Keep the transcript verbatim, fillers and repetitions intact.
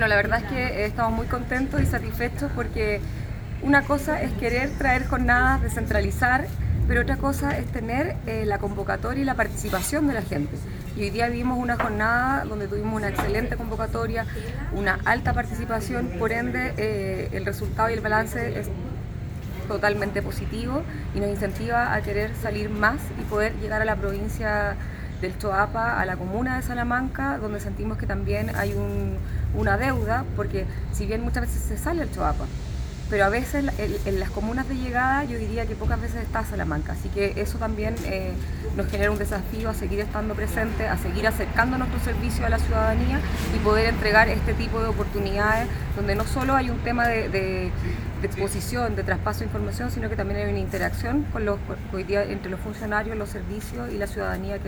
Bueno, la verdad es que eh, estamos muy contentos y satisfechos porque una cosa es querer traer jornadas, descentralizar, pero otra cosa es tener eh, la convocatoria y la participación de la gente. Y hoy día vimos una jornada donde tuvimos una excelente convocatoria, una alta participación, por ende eh, el resultado y el balance es totalmente positivo y nos incentiva a querer salir más y poder llegar a la provincia del Choapa, a la comuna de Salamanca, donde sentimos que también hay un, una deuda, porque si bien muchas veces se sale el Choapa, pero a veces en, en las comunas de llegada yo diría que pocas veces está Salamanca, así que eso también eh, nos genera un desafío a seguir estando presente, a seguir acercando nuestro servicio a la ciudadanía y poder entregar este tipo de oportunidades donde no solo hay un tema de, de, de exposición, de traspaso de información, sino que también hay una interacción con los, hoy día entre los funcionarios, los servicios y la ciudadanía que